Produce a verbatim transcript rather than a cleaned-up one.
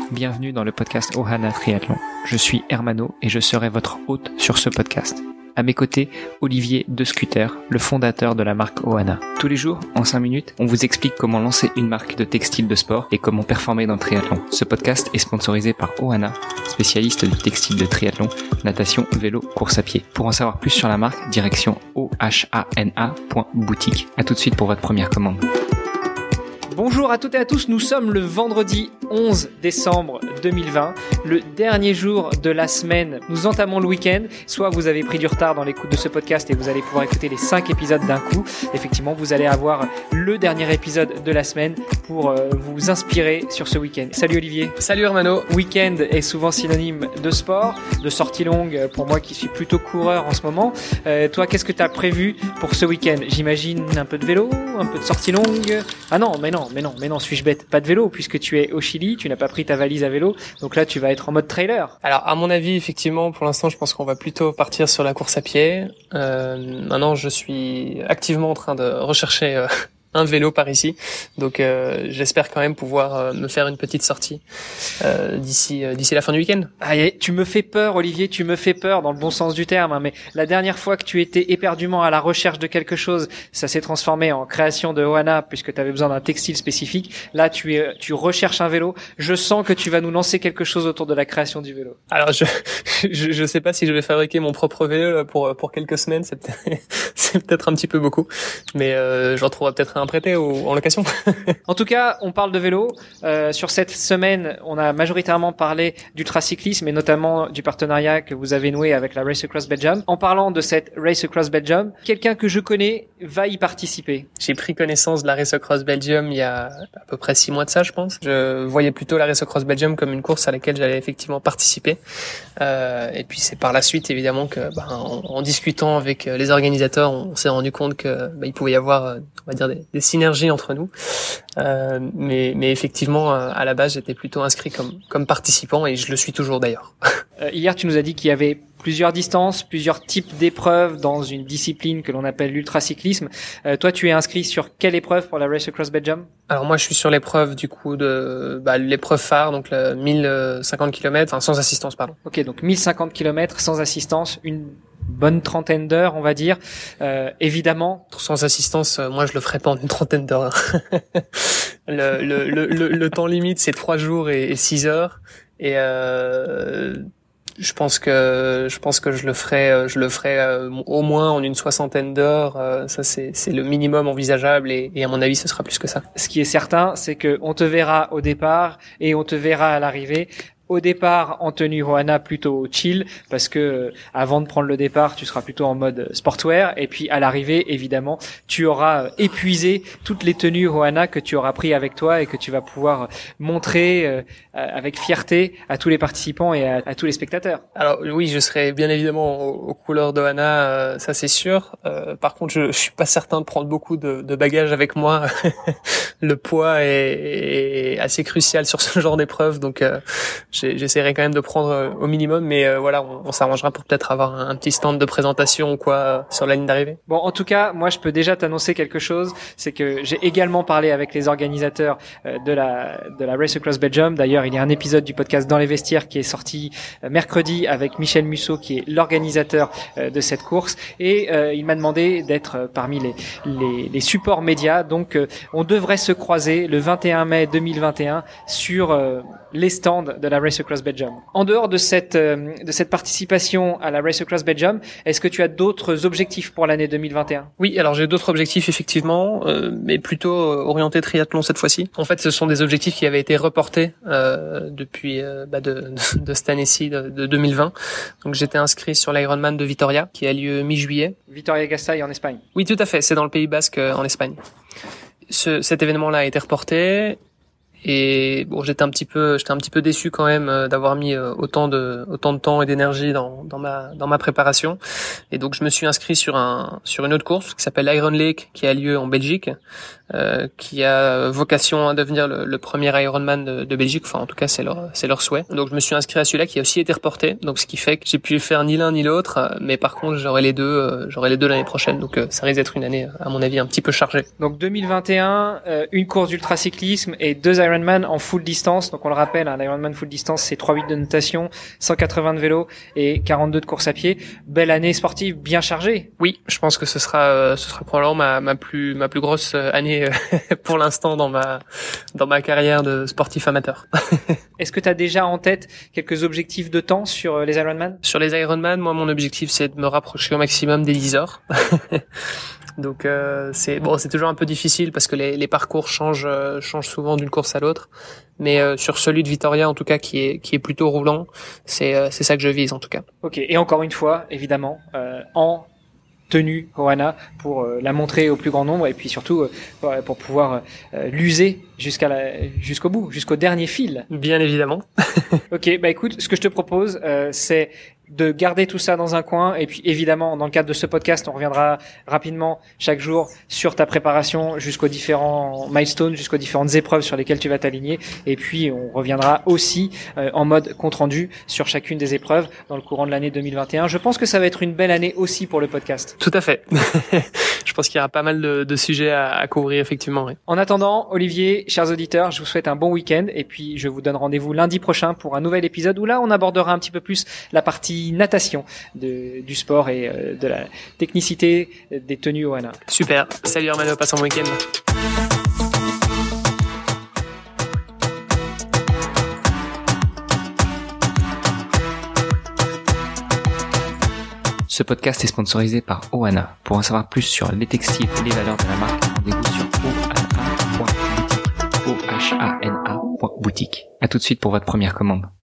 bienvenue dans le podcast Ohana Triathlon. Je suis Hermano et je serai votre hôte sur ce podcast. À mes côtés, Olivier De Scuter, le fondateur de la marque Ohana. Tous les jours, en cinq minutes, on vous explique comment lancer une marque de textile de sport et comment performer dans le triathlon. Ce podcast est sponsorisé par Ohana, spécialiste du textile de triathlon, natation, vélo, course à pied. Pour en savoir plus sur la marque, direction ohana point boutique. À tout de suite pour votre première commande. Bonjour à toutes et à tous, nous sommes le vendredi onze décembre deux mille vingt, le dernier jour de la semaine. Nous entamons le week-end, soit vous avez pris du retard dans l'écoute de ce podcast et vous allez pouvoir écouter les cinq épisodes d'un coup. Effectivement, vous allez avoir le dernier épisode de la semaine pour euh, vous inspirer sur ce week-end. Salut Olivier. Salut Hermano. Week-end est souvent synonyme de sport, de sortie longue pour moi qui suis plutôt coureur en ce moment. Euh, toi, qu'est-ce que tu as prévu pour ce week-end? J'imagine un peu de vélo, un peu de sortie longue. Ah non, mais non. Mais non, mais non, suis-je bête? Pas de vélo, puisque tu es au Chili, tu n'as pas pris ta valise à vélo, donc là tu vas être en mode trailer. Alors à mon avis, effectivement, pour l'instant, je pense qu'on va plutôt partir sur la course à pied. Euh, maintenant, je suis activement en train de rechercher euh, un vélo par ici, donc euh, j'espère quand même pouvoir euh, me faire une petite sortie euh, d'ici euh, d'ici la fin du week-end. Ah, tu me fais peur, Olivier, tu me fais peur dans le bon sens du terme, hein, mais la dernière fois que tu étais éperdument à la recherche de quelque chose, ça s'est transformé en création de Ohana puisque tu avais besoin d'un textile spécifique. Là, tu es tu recherches un vélo. Je sens que tu vas nous lancer quelque chose autour de la création du vélo. Alors je je, je sais pas si je vais fabriquer mon propre vélo pour pour quelques semaines, c'est peut-être c'est peut-être un petit peu beaucoup, mais euh, j'en trouverai peut-être un prêté ou en location. En tout cas, on parle de vélo. Euh, sur cette semaine, on a majoritairement parlé d'ultracyclisme et notamment du partenariat que vous avez noué avec la Race Across Belgium. En parlant de cette Race Across Belgium, quelqu'un que je connais va y participer. J'ai pris connaissance de la Race Across Belgium il y a à peu près six mois de ça, je pense. Je voyais plutôt la Race Across Belgium comme une course à laquelle j'allais effectivement participer. Euh, et puis c'est par la suite évidemment que, ben, en, en discutant avec les organisateurs, on s'est rendu compte que ben, il pouvait y avoir, on va dire, des, des synergie entre nous, euh, mais, mais effectivement à la base j'étais plutôt inscrit comme, comme participant et je le suis toujours d'ailleurs. Euh, hier tu nous as dit qu'il y avait plusieurs distances, plusieurs types d'épreuves dans une discipline que l'on appelle l'ultracyclisme. Euh, toi tu es inscrit sur quelle épreuve pour la Race Across Belgium? Alors moi je suis sur l'épreuve du coup de bah, l'épreuve phare, donc le mille cinquante kilomètres, enfin sans assistance pardon. Ok, donc mille cinquante kilomètres sans assistance, une bonne trentaine d'heures, on va dire. Euh, évidemment. Sans assistance, moi je le ferais pas en une trentaine d'heures. le, le, le, le, le temps limite c'est trois jours et, et six heures. Et euh, je pense que je pense que je le ferai, je le ferai euh, au moins en une soixantaine d'heures. Euh, ça c'est c'est le minimum envisageable et, et à mon avis ce sera plus que ça. Ce qui est certain, c'est que on te verra au départ et on te verra à l'arrivée. Au départ, en tenue Ohana plutôt chill, parce que euh, avant de prendre le départ, tu seras plutôt en mode sportwear, et puis à l'arrivée, évidemment, tu auras euh, épuisé toutes les tenues Ohana que tu auras pris avec toi et que tu vas pouvoir montrer euh, avec fierté à tous les participants et à, à tous les spectateurs. Alors oui, je serai bien évidemment aux, aux couleurs d'Ohana, euh, ça c'est sûr. Euh, par contre, je, je suis pas certain de prendre beaucoup de, de bagages avec moi. Le poids est, est assez crucial sur ce genre d'épreuve, donc euh, j'essaierai quand même de prendre euh, au minimum, mais euh, voilà, on, on s'arrangera pour peut-être avoir un, un petit stand de présentation ou quoi euh, sur la ligne d'arrivée. Bon, en tout cas, moi je peux déjà t'annoncer quelque chose, c'est que j'ai également parlé avec les organisateurs euh, de la de la Race Across Belgium. D'ailleurs, il y a un épisode du podcast Dans les vestiaires qui est sorti euh, mercredi avec Michel Musso qui est l'organisateur euh, de cette course et euh, il m'a demandé d'être euh, parmi les, les les supports médias. Donc euh, on devrait se croiser le vingt et un mai deux mille vingt et un sur euh, les stands de la Race Across Belgium. En dehors de cette euh, de cette participation à la Race Across Belgium, est-ce que tu as d'autres objectifs pour l'année deux mille vingt et un? Oui, alors j'ai d'autres objectifs effectivement, euh, mais plutôt euh, orientés triathlon cette fois-ci. En fait, ce sont des objectifs qui avaient été reportés euh, depuis euh, bah, de, de cette année-ci, de, de deux mille vingt. Donc j'étais inscrit sur l'Ironman de Vitoria, qui a lieu mi-juillet. Vitoria-Gasteiz en Espagne. Oui, tout à fait, c'est dans le Pays Basque euh, en Espagne. Ce, cet événement-là a été reporté. Et bon, j'étais un petit peu, j'étais un petit peu déçu quand même euh, d'avoir mis euh, autant de, autant de temps et d'énergie dans, dans ma, dans ma préparation. Et donc, je me suis inscrit sur un, sur une autre course qui s'appelle l'Iron Lake, qui a lieu en Belgique, euh, qui a vocation à devenir le, le premier Ironman de, de Belgique. Enfin, en tout cas, c'est leur, c'est leur souhait. Donc, je me suis inscrit à celui-là qui a aussi été reporté. Donc, ce qui fait que j'ai pu faire ni l'un ni l'autre. Mais par contre, j'aurai les deux, euh, j'aurai les deux l'année prochaine. Donc, euh, ça risque d'être une année, à mon avis, un petit peu chargée. Donc, deux mille vingt et un, euh, une course d'ultracyclisme et deux Ironman en full distance. Donc, on le rappelle, un Ironman full distance, c'est trois virgule huit de natation, cent quatre-vingts de vélo et quarante-deux de course à pied. Belle année sportive, bien chargée. Oui, je pense que ce sera, euh, ce sera probablement ma, ma plus, ma plus grosse année euh, pour l'instant dans ma, dans ma carrière de sportif amateur. Est-ce que tu as déjà en tête quelques objectifs de temps sur euh, les Ironman? Sur les Ironman, moi, mon objectif, c'est de me rapprocher au maximum des dix heures. Donc euh, c'est bon, c'est toujours un peu difficile parce que les, les parcours changent, euh, changent souvent d'une course à l'autre. Mais euh, sur celui de Vitoria, en tout cas, qui est qui est plutôt roulant, c'est euh, c'est ça que je vise en tout cas. Ok. Et encore une fois, évidemment, euh, en tenue Ohana pour euh, la montrer au plus grand nombre et puis surtout euh, pour pouvoir euh, l'user jusqu'à la, jusqu'au bout, jusqu'au dernier fil. Bien évidemment. Ok. Bah écoute, ce que je te propose, euh, c'est de garder tout ça dans un coin et puis évidemment dans le cadre de ce podcast on reviendra rapidement chaque jour sur ta préparation jusqu'aux différents milestones, jusqu'aux différentes épreuves sur lesquelles tu vas t'aligner et puis on reviendra aussi euh, en mode compte rendu sur chacune des épreuves dans le courant de l'année deux mille vingt et un. Je pense que ça va être une belle année aussi pour le podcast. Tout à fait. Je pense qu'il y aura pas mal de, de sujets à, à couvrir effectivement. Oui. En attendant, Olivier, chers auditeurs, je vous souhaite un bon week-end et puis je vous donne rendez-vous lundi prochain pour un nouvel épisode où là on abordera un petit peu plus la partie natation de, du sport et euh, de la technicité des tenues Ohana. Super. Salut Hermano, passe un bon week-end. Ce podcast est sponsorisé par Ohana. Pour en savoir plus sur les textiles et les valeurs de la marque, rendez-vous sur ohana point boutique. O H A N A point boutique. À tout de suite pour votre première commande.